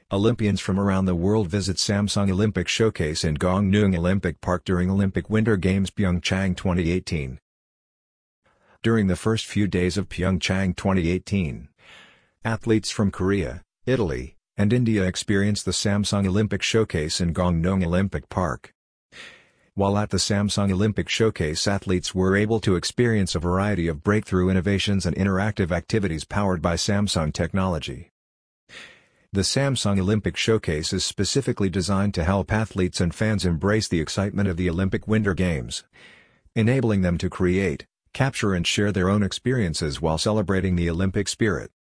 Olympians from around the world visit Samsung Olympic Showcase in Gangneung Olympic Park during Olympic Winter Games Pyeongchang 2018. During the first few days of Pyeongchang 2018, athletes from Korea, Italy, and India experienced the Samsung Olympic Showcase in Gangneung Olympic Park. While at the Samsung Olympic Showcase, athletes were able to experience a variety of breakthrough innovations and interactive activities powered by Samsung technology. The Samsung Olympic Showcase is specifically designed to help athletes and fans embrace the excitement of the Olympic Winter Games, enabling them to create, capture and share their own experiences while celebrating the Olympic spirit.